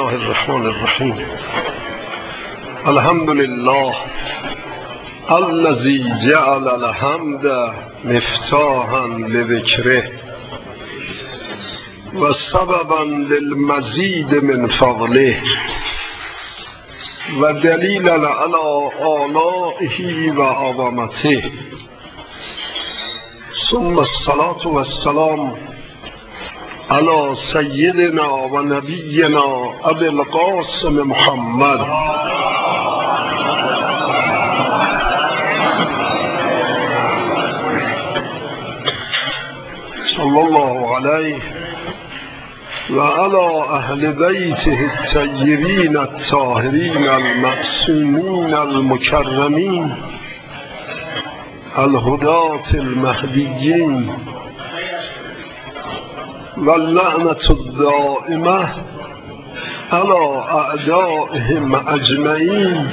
الله الرحمن الرحیم. الحمد لله الذي جعل الحمد مفتاحا لذکره و سببا للمزید من فضله و دلیلا علی آلائه و عظمته، ثم الصلاة والسلام على سيدنا و نبینا ابی القاسم محمد صلی الله علیه و علی اهل بیته الطیبین الطاهرین المعصومین المکرمین الهداة المهدیین واللعنة الدائمة على أعدائهم أجمعين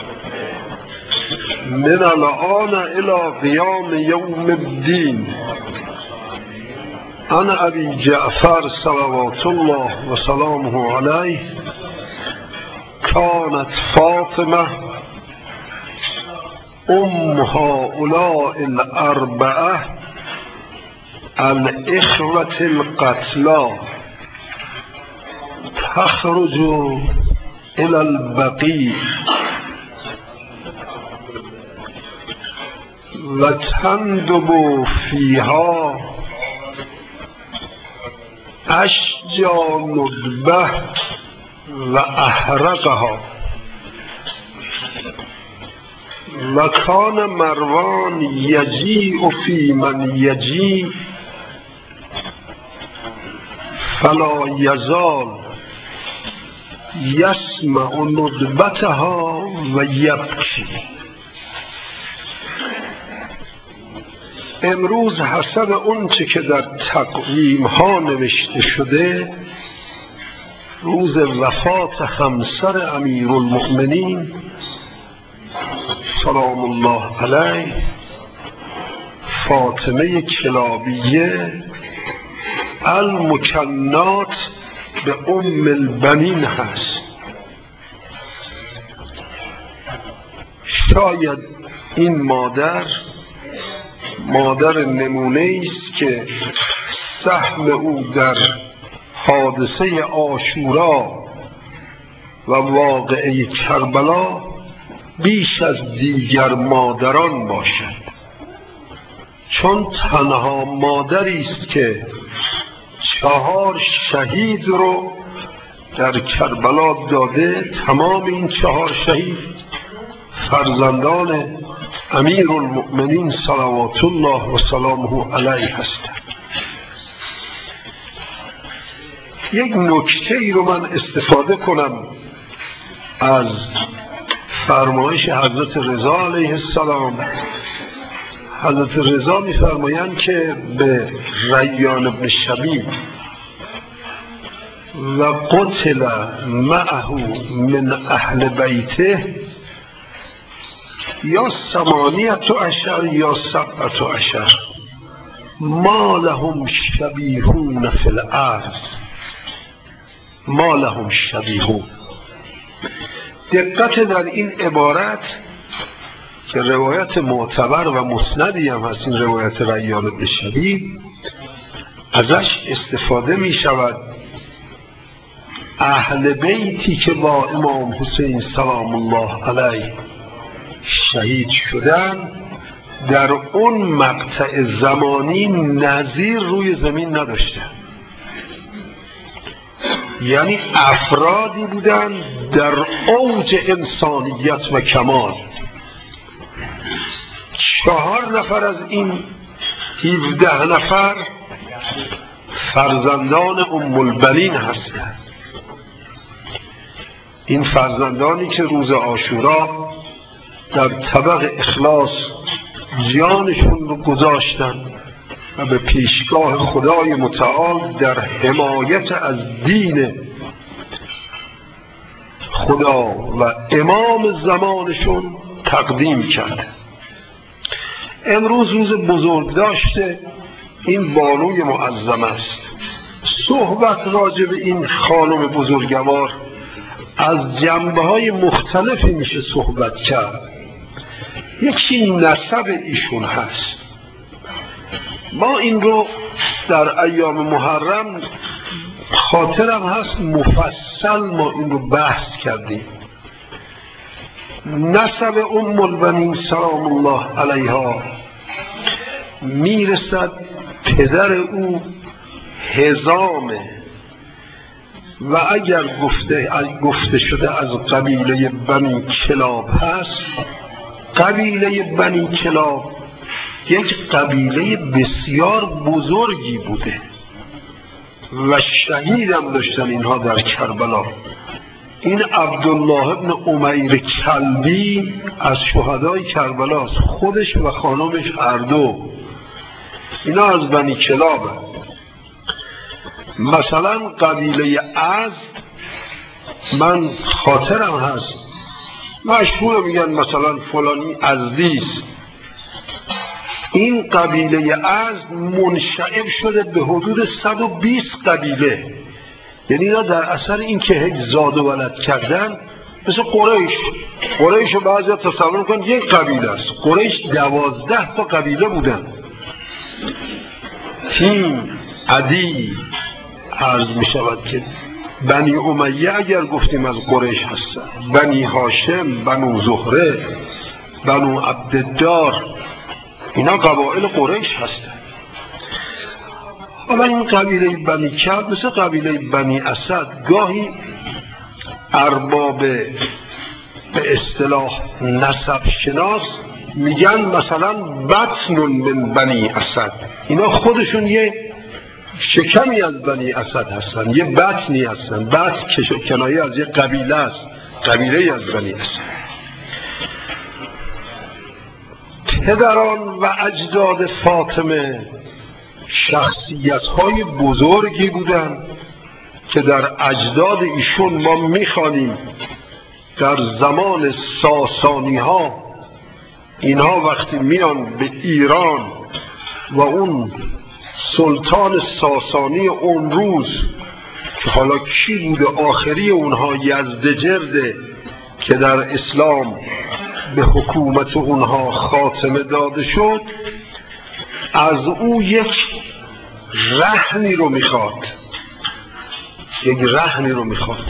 من الآن إلى قيام يوم الدين. أنا أبي جعفر صلوات الله وسلامه عليه كانت فاطمة أم هؤلاء الأربعة الإخوة القتلى تخرج إلى البقيع وتندب فيها أشجى ندبة وأحرقها. وكان مروان يجيء في من يجيء فلا يزال يسمع ندبتها و یبکی. امروز حسب اونچه که در تقویم ها نوشته شده روز وفات همسر امیرالمؤمنین سلام الله علیه فاطمه کلابیه المکنات به ام البنین هست. شاید این مادر نمونه است که سهم او در حادثه عاشورا و واقعه کربلا بیش از دیگر مادران باشد، چون تنها مادری است که 4 شهید رو در کربلا داده. تمام این 4 شهید فرزندان امیرالمؤمنین صلوات الله و سلامه علیه هستند. یک نکته ای رو من استفاده کنم از فرمایش حضرت رضا علیه السلام. حضرت رضا می‌فرمایند که به ریان بن شبیب و قتل معه من اهل بیته یا 18 یا 17 ما لهم شبیهون فی الارض، ما لهم شبیهون. دقت در این عبارت که روایت معتبر و مسندی هم هست، این روایت ریان بن شبیب، ازش استفاده می شود اهل بیتی که با امام حسین سلام الله علیه شهید شدن در اون مقطع زمانی نظیر روی زمین نداشته. یعنی افرادی بودن در اوج انسانیت و کمال. 4 نفر از این 17 نفر فرزندان ام البنین هستند. این فرزندانی که روز عاشورا در طبق اخلاص جانشون رو گذاشتن و به پیشگاه خدای متعال در حمایت از دین خدا و امام زمانشون تقدیم کرده. امروز روز بزرگ داشته این بانوی معظم است. صحبت راجع به این خانم بزرگوار از جنبه‌های مختلفی میشه صحبت کرد. یکی نسب ایشون هست. ما این رو در ایام محرم خاطرم هست مفصل ما این رو بحث کردیم. نسب ام البنین سلام الله علیها میرسد پدر او حزامه و اگر گفته شده از قبیله بنی کلاب هست، قبیله بنی کلاب یک قبیله بسیار بزرگی بوده و شهید هم داشتن اینها در کربلا. این عبدالله ابن امیر کلبی از شهدای کربلاست، خودش و خانمش هر دو اینا از بنی کلاب هست. مثلا قبیله ازد من خاطرم هست مشهور میگن مثلا فلانی ازدیست. این قبیله ازد منشعب شده به حدود 120 قبیله، یعنی اینا در اثر این که هیچ زاد و ولد کردن مثل قریش رو بعضی ها تصور میکنن یک قبیله است. قریش 12 تا قبیله بودن. تیم عدی عرض می شود که بنی امیه اگر گفتیم از قریش هستن، بنی هاشم، بنو زهره، بنو عبدالدار، اینا قبائل قریش هستن. حالا این قبیله بنی کلب مثل قبیله بنی اسد گاهی ارباب به اصطلاح نسب شناس میگن مثلا بطن من بنی اسد، اینا خودشون یه شکمی از بنی اسد هستن، یه بطنی هستن. بطن کنایه از یه قبیله است، قبیله از بنی اسد. پدران و اجداد فاطمه شخصیت‌های بزرگی بودند که در اجداد ایشون ما می‌خوانیم در زمان ساسانی ها اینها وقتی میان به ایران و اون سلطان ساسانی اون روز که حالا کی بوده آخری اونها یزدجرده که در اسلام به حکومت اونها خاتمه داده شد، از او یک رهنی رو میخواد،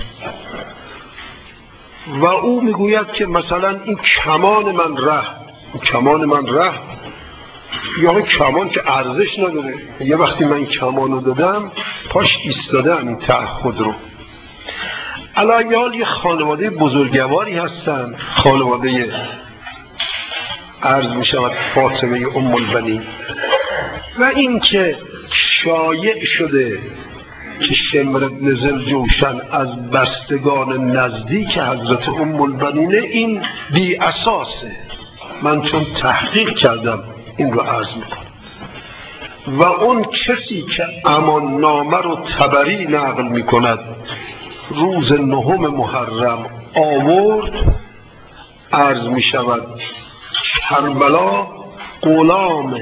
و او میگوید که مثلا این کمان من ره یا کمان که ارزش نداره، یه وقتی من کمانو دادم پاش ایستادم این تعهد رو. علایال یه خانواده بزرگواری هستن، خانواده عرض می شود فاطمه ام البنین. و این که شایع شده که شمر بن ذوالجوشن از بستگان نزدیک حضرت ام البنینه، این بی اساسه. من چون تحقیق کردم این رو عرض میکنم. و اون کسی که امان نامه رو طبری نقل میکند روز 9 محرم آورد، عرض میشود کربلا غلام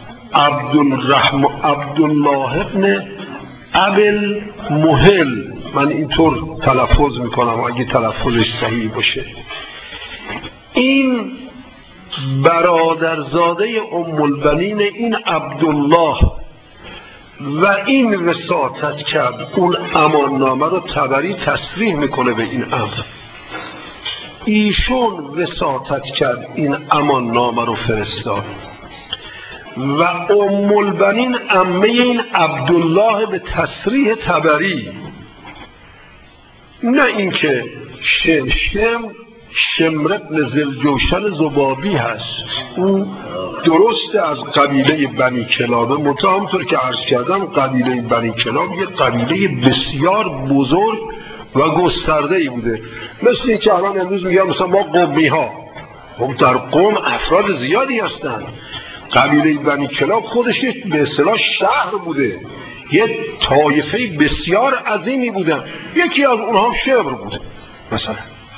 عبدالله ابن ابل محل، من اینطور تلفظ میکنم اگه تلفظش صحیح باشه، این برادرزاده ام البنین این عبدالله و این وساطت کرد. اون اماننامه رو طبری تصریح میکنه به این امر. ایشون وساطت کرد، این اماننامه رو فرستاد و ام البنین عمه این عبدالله به تصریح طبری، نه اینکه شمر بن ذوالجوشن ذبابی هست. او درسته از قبیله بنی کلابه، منتها همونطور که عرض کردم قبیله بنی کلاب یک قبیله بسیار بزرگ و گسترده‌ای بوده. مثل این که الان امروز میگم مثلا ما قمی ها، در قم افراد زیادی هستن. قبیله بنی کلاب خودش به اصطلاح شهر بوده، یه طایفه بسیار عظیمی بودن. یکی از اونها شبر بوده مثلا.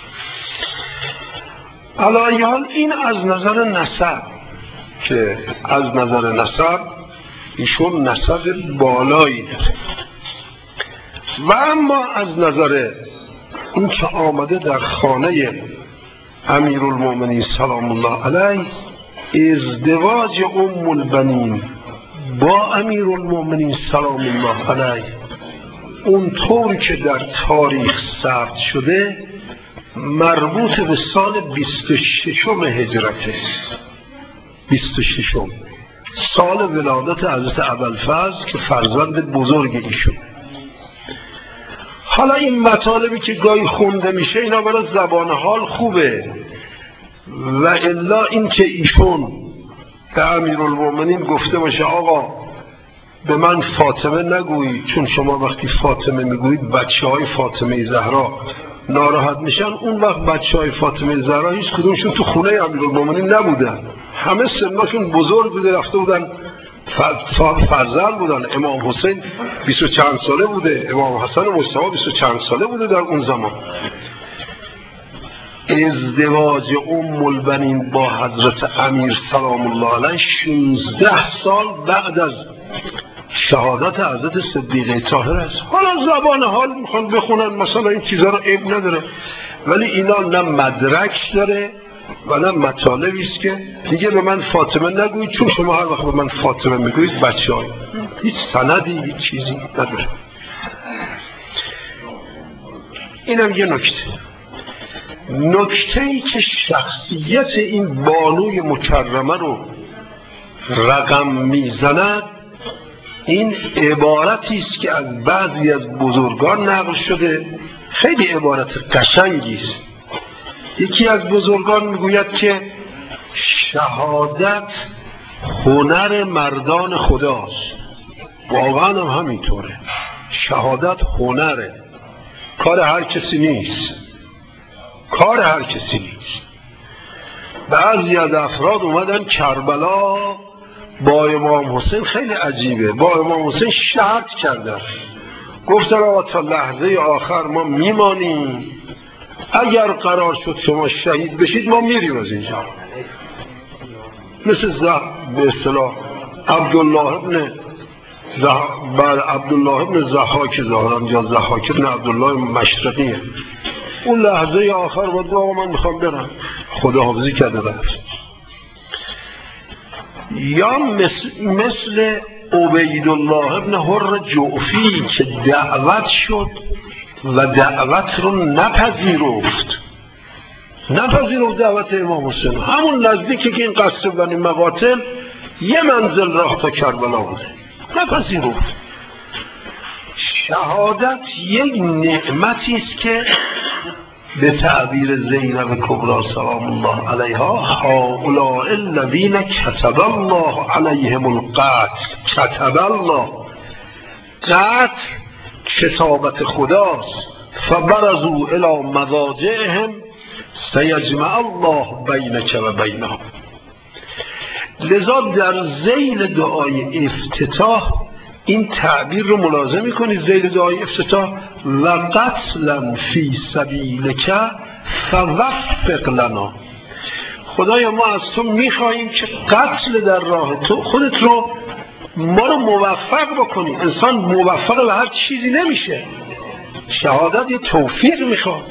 علایال این از نظر نسب، که از نظر نسب ایشون نسب بالایی داره. و اما از نظر این که آمده در خانه امیرالمؤمنین سلام الله علیه ازدواج ام البنین با امیرالمؤمنین سلام الله علیه اونطوری که در تاریخ ثبت شده مربوط به سال 26 هجرته. 26 سال ولادت حضرت ابوالفضل که فرزند بزرگ ایشون. حالا این مطالبی که گاهی خونده میشه اینا برای زبان حال خوبه، و الا این که ایشون به امیرالمؤمنین گفته باشه آقا به من فاطمه نگویید، چون شما وقتی فاطمه میگویید بچه های فاطمه زهرا ناراحت میشن. اون وقت بچه های فاطمه زهرا هیچ کدومشون تو خونه امیرالمؤمنین نبودن، همه سنشون بزرگ بوده، رفته بودن فرزند بودن. امام حسین 20 و چند ساله بوده، امام حسن مصطفی 20 و چند ساله بوده در اون زمان. ازدواج ام البنین با حضرت امیر سلام الله علیه 16 سال بعد از شهادت حضرت صدیقه طاهر است. حالا زبان حال میخوان بخونن مثلا این چیزا رو عیب نداره، ولی اینا نه مدرک داره و نه مطالبی است که دیگه به من فاطمه نگویید، چون شما هر وقت به من فاطمه میگویید بچه‌ها. هیچ سندی هیچ چیزی نداره. اینم یه نکته‌ای که شخصیت این بانوی مکرمه رو رقم میزند، این عبارتی است که از بعضی از بزرگان نقل شده، خیلی عبارت قشنگی است. یکی از بزرگان میگوید که شهادت هنر مردان خداست. واقعا هم همینطوره، شهادت هنره، کار هر کسی نیست، کار هر کسی نیست. بعضی از افراد اومدن کربلا با امام حسین، خیلی عجیبه، با امام حسین شرط کردن، گفتن آقا تا لحظه آخر ما میمانیم، اگر قرار شد شما شهید بشید ما میریم از اینجا. مثل به اصطلاح عبدالله ابن ضحاک ظاهرا، یا ضحاک ابن عبدالله مشرقیه. اون لحظه آخر بود آقا من میخوام برم، خداحافظی کرده رفت. یا مثل عبیدالله ابن حر جعفی که دعوت شد و دعوت رو نپذیرفت دعوت امام حسین. همون نزدیکی که این قصر بنی مقاتل یه منزل راه تا کربلا بوده، نپذیرفت. شهادت یک نعمتی است که به تعبیر زینب کبری سلام الله علیها هؤلاء الذین کتب الله علیهم القتل، کتب الله، قتل کتابت خداست، فبرزوا الی مضاجعهم سیجمع الله بینک و بینهم. لذا در ذیل دعای افتتاح این تعبیر رو ملاحظه میکنید، ذیل دعای افتتاح و قتلا فی سبیلک فوفق لنا. خدایا ما از تو میخواهیم که قتل در راه تو خودت رو ما رو موفق بکنی. انسان موفق به هر چیزی نمیشه، شهادت یه توفیق میخواد.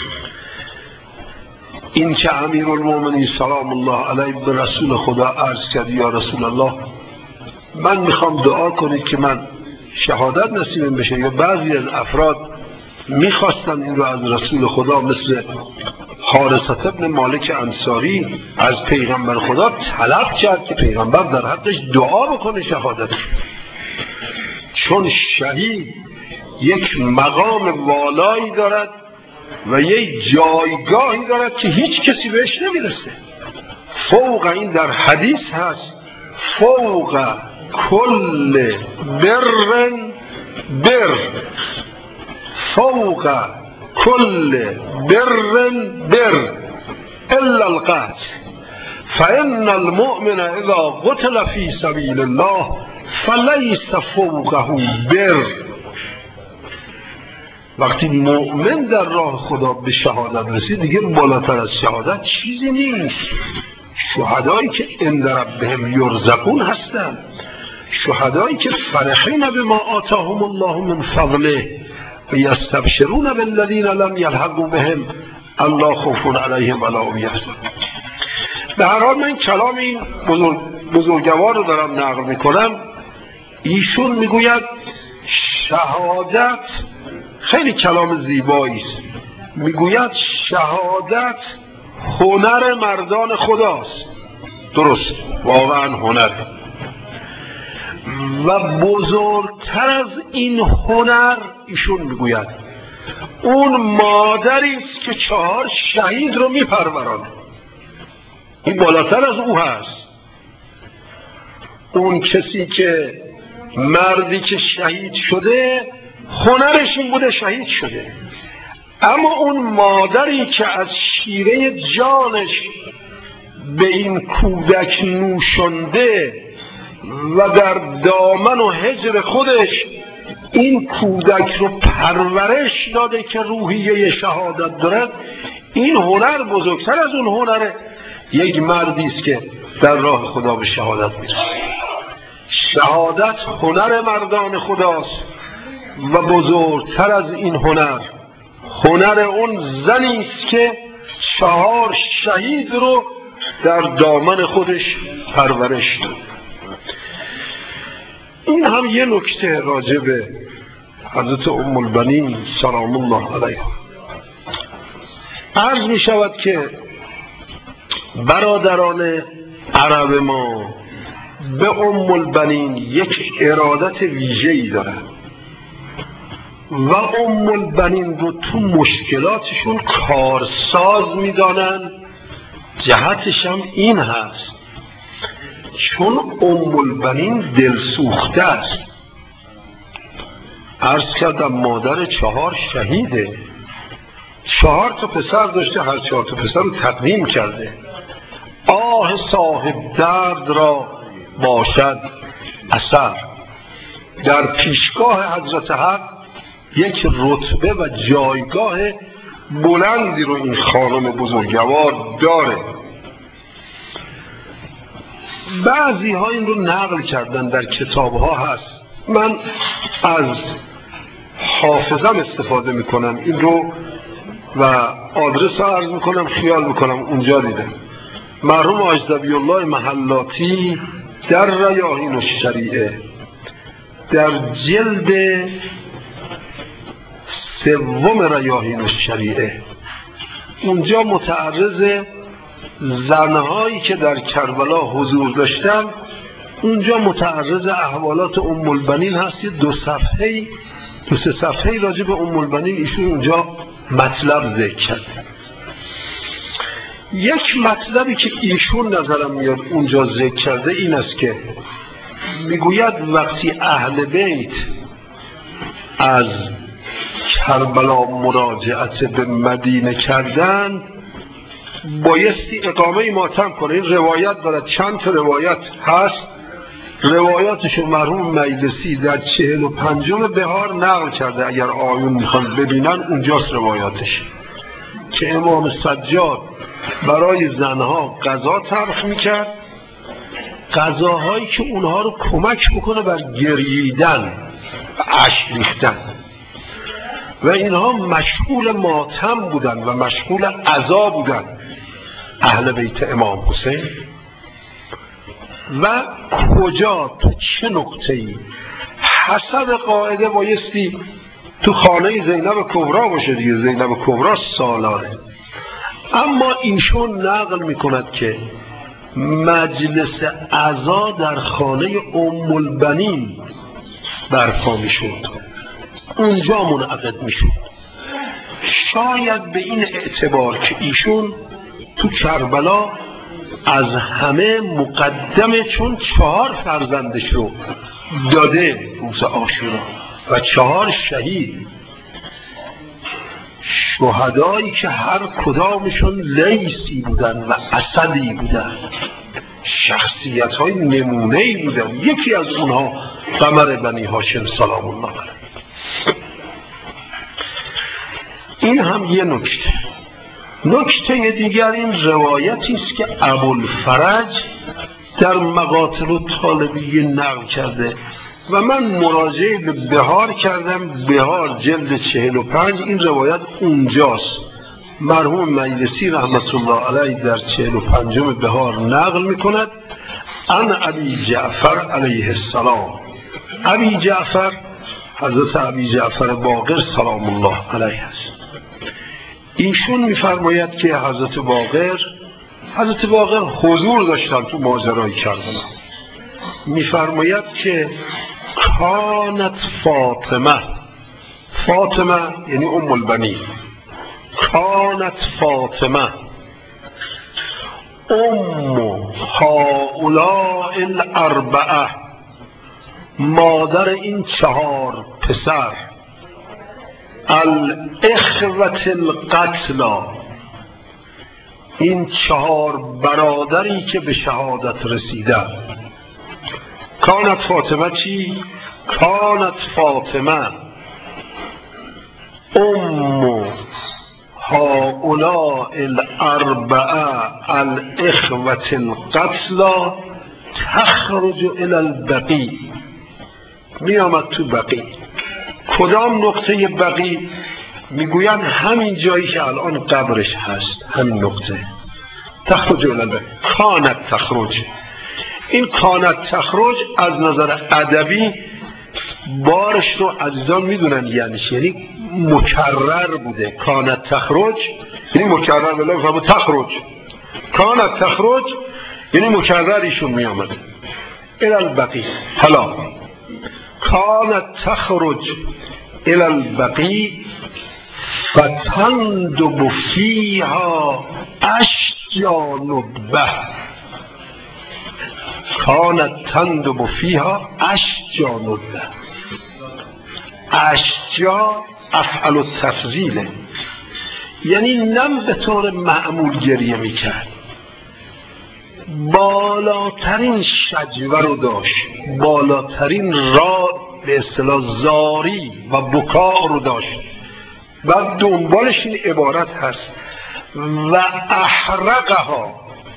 این که امیرالمؤمنین سلام الله علیه به رسول خدا عرض کرد یا رسول الله من میخوام دعا کنید که من شهادت نصیبم بشه، یا بعضی از افراد میخواستن این رو از رسول خدا، مثل حارثة ابن مالک انصاری از پیغمبر خدا طلب کرد که پیغمبر در حقش دعا بکنه شهادت، چون شهید یک مقام والایی دارد و یک جایگاهی دارد که هیچ کسی بهش نمیرسه. فوق این در حدیث هست، فوق کل بر، فوق کل بر الا القتل فإن المؤمن اذا قتل في سبيل الله فليس فوقه بر. وقتی مؤمن در راه خدا به شهادت رسید دیگه بالاتر از شهادت چیزی نیست. شهدایی که عند ربهم یرزقون هستند، شهدایی که فرحین بما آتاهم الله من فضله، و یستبشرون بالذین لم یلحقوا بهم الا خوف علیهم ولا هم یحزنون. به هر حال من کلام این بزرگوار رو دارم نقل میکنم. ایشون میگوید شهادت خیلی کلام زیبایی است. میگوید شهادت هنر مردان خداست. درست، واقعا هنر. و بزرگتر از این هنر ایشون میگوید اون مادری است که 4 شهید رو میپرورانه. این بالاتر از او هست. اون کسی که مردی که شهید شده هنرش این بوده شهید شده، اما اون مادری که از شیره جانش به این کودک نوشنده و در دامن و هجر خودش این کودک رو پرورش داده که روحیه شهادت دارد، این هنر بزرگتر از اون هنر یک مردی است که در راه خدا به شهادت میرسه. شهادت هنر مردان خداست و بزرگتر از این هنر اون زنی است که 4 شهید رو در دامن خودش پرورش داد. این هم یه نکته راجع به حضرت ام البنین سلام الله علیها. عرض می شود که برادران عرب ما به ام البنین یک ارادت ویژه‌ای دارند و ام البنین رو تو مشکلاتشون کارساز می‌دانند. جهتش هم این هست چون ام البنین دلسوخته است. عرض کردم مادر 4 شهیده، 4 تا پسر داشته، هر 4 تا پسر رو تقدیم کرده. آه صاحب درد را باشد اثر. در پیشگاه حضرت حق یک رتبه و جایگاه بلندی رو این خانم بزرگوار داره. بعضی ها این رو نقل کردن، در کتاب ها هست. من از حافظم استفاده میکنم این رو و آدرس عرض میکنم، خیال میکنم اونجا دیدم. مرحوم حاج ظبی الله محلاتی در ریاحین الشریعه در جلد 3 ریاحین الشریعه اونجا متعرض زنهایی که در کربلا حضور داشتن، اونجا متعرض احوالات ام البنین هست. 2 صفحه‌ای 2-3 صفحه‌ای راجع به ام البنین ایشون اونجا مطلب ذکر کرده. یک مطلبی که ایشون نظرم میاد اونجا ذکر کرده این است که میگوید وقتی اهل بیت از کربلا مراجعت به مدینه کردند بایستی اقامه ماتم کنه. این روایت دارد، چند تا روایت هست. روایاتشو مرحوم مجلسی در 45 بهار نقل کرده. اگر آیون میخوان ببینن اونجاست روایاتش، که امام سجاد برای زنها غذا طرح میکرد، غذاهایی که اونها رو کمک بکنه بر گرییدن و اشک ریختن، و اینها مشغول ماتم بودن و مشغول عزا بودن اهل بیت امام حسین. و کجا تو چه نقطه‌ای حسب قاعده بایستی تو خانه زینب کبرا باشه دیگه، زینب کبرا سالاره. اما ایشون نقل میکند که مجلس عزا در خانه ام البنین برپا میشد، اونجا منعقد میشد. شاید به این اعتبار که ایشون تو کربلا از همه مقدمه، چون 4 فرزندش رو داده روز عاشورا و 4 شهید، شهدایی که هر کدامشون لیسی بودن و اسدی بودن، شخصیت های نمونه‌ای بودن. یکی از اونها قمر بنی هاشم سلام الله علیه. این هم یه نکته. نکته دیگر این روایتی است که ابوالفرج در مقاتل الطالبیه نقل کرده. و من مراجعه به بهار کردم، بهار جلد 45 این روایت اونجاست. مرحوم مجلسی رحمت الله علیه در 45 بهار نقل میکند عن ابی جعفر علیه السلام. ابی جعفر حضرت ابی جعفر باقر سلام الله علیه است. ایشون میفرماید که حضرت باقر حضور داشتن تو ماجرای کربلا. میفرماید که کانت فاطمه یعنی ام البنین، کانت فاطمه ام هؤلاء الاربعه، مادر این 4 پسر، الاخوة القتلا، این 4 برادری که به شهادت رسیدن. کانت فاطمه چی؟ کانت فاطمه ام هؤلاء الاربعه الاخوة القتلا تخرج الى البقیع، می آمد تو بقیع. کدام نقطه بقیع؟ میگویند همین جایی که الان قبرش هست، همین نقطه. تخرج الی البقیع، کانت تخرج. این کانت تخرج از نظر ادبی بارش رو عزیزان میدونن یعنی چی، یعنی مکرر بوده. کانت تخرج یعنی مکرر، ولی فهمو تخرج، کانت تخرج یعنی مکرر ایشون می آمده الی البقیع. حالا کانت تخرج الی البقیع فتندب فیها اشجان به، کانت تندب فیها اشجان به. اشجا افعل التفضیله، یعنی نم به طور معمول گریه میکرد، بالاترین شجوه رو داشت، بالاترین را به اصطلاح زاری و بکا رو داشت. و دنبالش این عبارت هست و احرقها،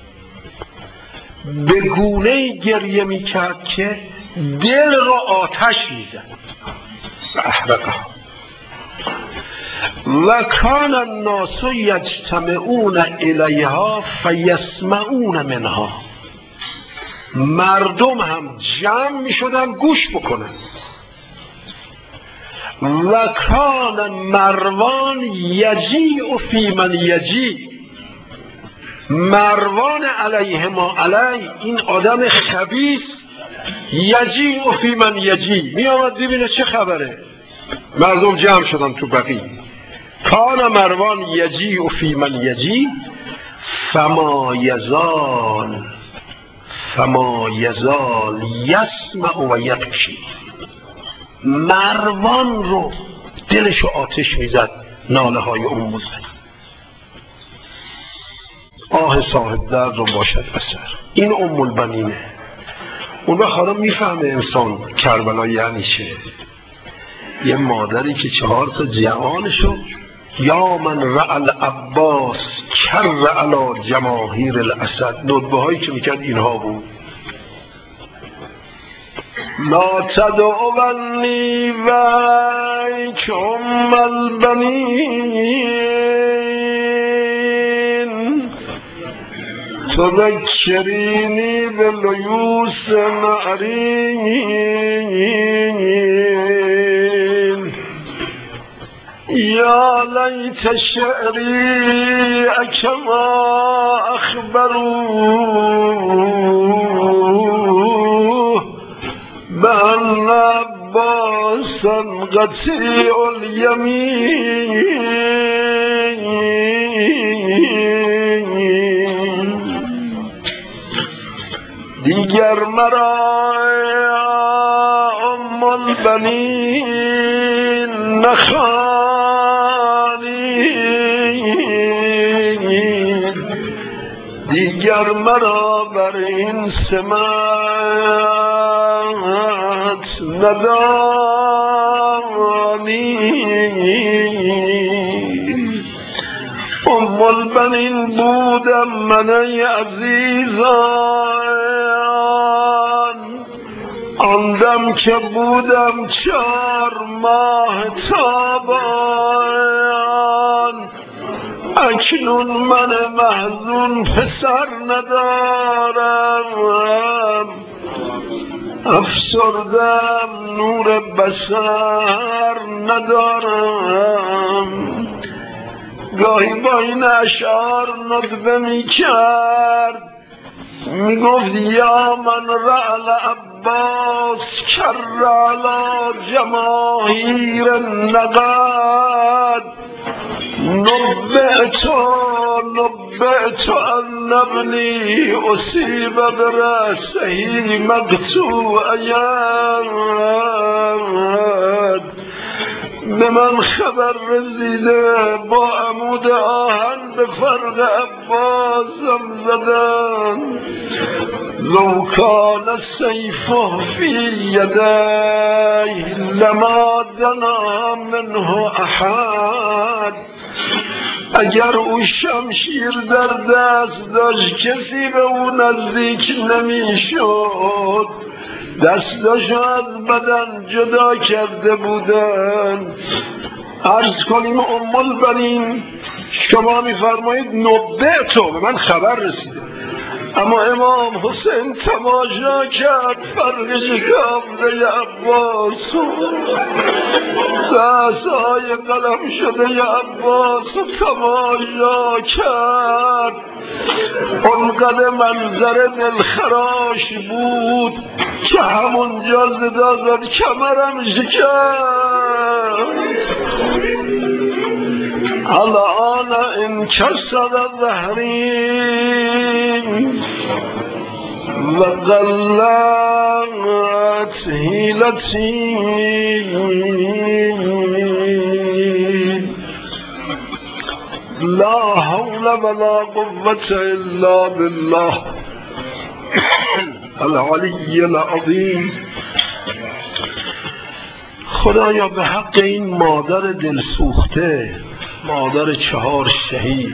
به گونه گریه میکرد که دل رو آتش میزد. و احرقها و کان الناس یجتمعون الیها فیسمعون منها، مردم هم جمع می شدن گوش بکنن. و کان مروان یجیع فی من یجیع، مروان علیه ما علیه، این آدم خبیث، یجیع فی من یجیع، می آمد ببینه چه خبره. مردم جمع شدن تو بقیع. کان مروان یجیع فی من یجیع فما یزال یسمع و یبکی، مروان رو دلشو آتش میزد ناله های ام البنین. آه صاحب درد رو باشد اثر. این ام البنینه. اون وقت حالا میفهمه انسان کربلا یعنی چه. یه مادری که 4 تا جوانشو، یا من رعل عباس کر علی جماهیر الاسد، ندبه هایی که میکرد اینها بود. لا تدعونی ویک ام البنین تذکرینی بلیوس نعرین یا لیت شعری کما اخبروه بأن عباسا قطیع الیمین. دیگر مرا ام البنین نخوانی، دیگر مرا بر این سمت ندانی. ام البنین بودم من ای عزیزان، آن دم که بودم 4 ماه تابان، اکنون من محزون پسر ندارم. افسردم نور بصر ندارم. گاهی با این اشعار ندبه می کرد، می گفت یا من رعل عباس کر علی جماهیر نقد، نبعت ان ابنی اصیب برأسه مقطوع ید. به من خبر رسیده با عمود آهن به فرق عباسم زدن. لو کان السیف فی یدیه لما دنا منه احد. اگر او شمشیر در دست داشت کسی به او نزدیک نمیشد، دستاشو از بدن جدا کرده بودن. عرض کنیم ام البنین شما میفرمایید نبعتو، به من خبر رسیده، اما امام حسین تماشا کرد فرق شکافته عباس، دستهای قلم شده عباس تماشا کرد. اونقدر منظر دلخراش بود که همونجا صدا زد کمرم شکست. الان انکسر ظهری و قلت حیلتی، لا حول ولا قوة الا بالله العلی العظیم. خدایا به حق این مادر دلسوخته، مادر 4 شهید،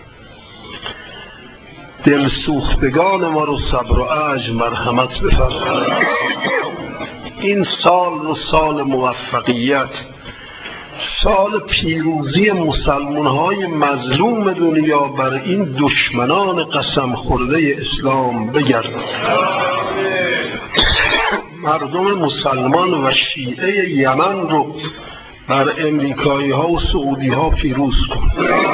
دلسوختگان ما رو صبر و عجز مرحمت بفرما. این سال رو سال موفقیت، سال پیروزی مسلمان‌های مظلوم دنیا بر این دشمنان قسم خورده اسلام بگردد. مردم مسلمان و شیعه یمن رو بر امریکایی ها و سعودی ها پیروز کن.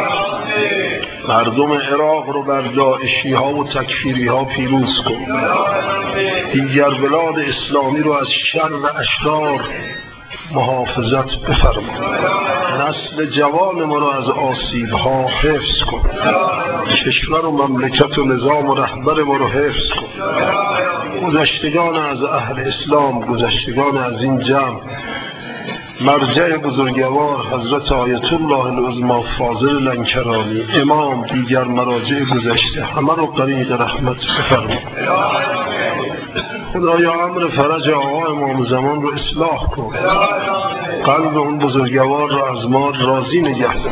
مردم عراق رو بر داعشی ها و تکفیری ها پیروز کن. دیگر بلاد اسلامی رو از شر و اشرار محافظت بفرما. نسل جوان ما رو از آسیب ها حفظ کن. کشور و مملکت و نظام و رهبر ما رو حفظ کن. گذشتگان از اهل اسلام، گذشتگان از این جمع، مرجع بزرگوار حضرت آیت الله العظمی فاضل لنکرانی، امام، دیگر مراجع گذشته همه رو غریق رحمت بفرما. خدایا امر فرج آقا امام زمان رو اصلاح کن. قلب اون بزرگوار رو از ما راضی نگه دار.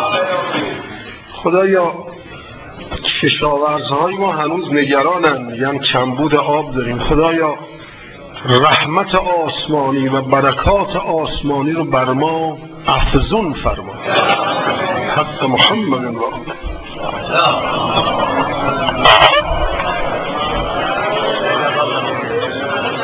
خدایا کشاورزهای ما هنوز نگرانند، میگن کمبود آب داریم. خدایا رحمت آسمانی و برکات آسمانی رو بر ما افزون فرما. حق محمد الله.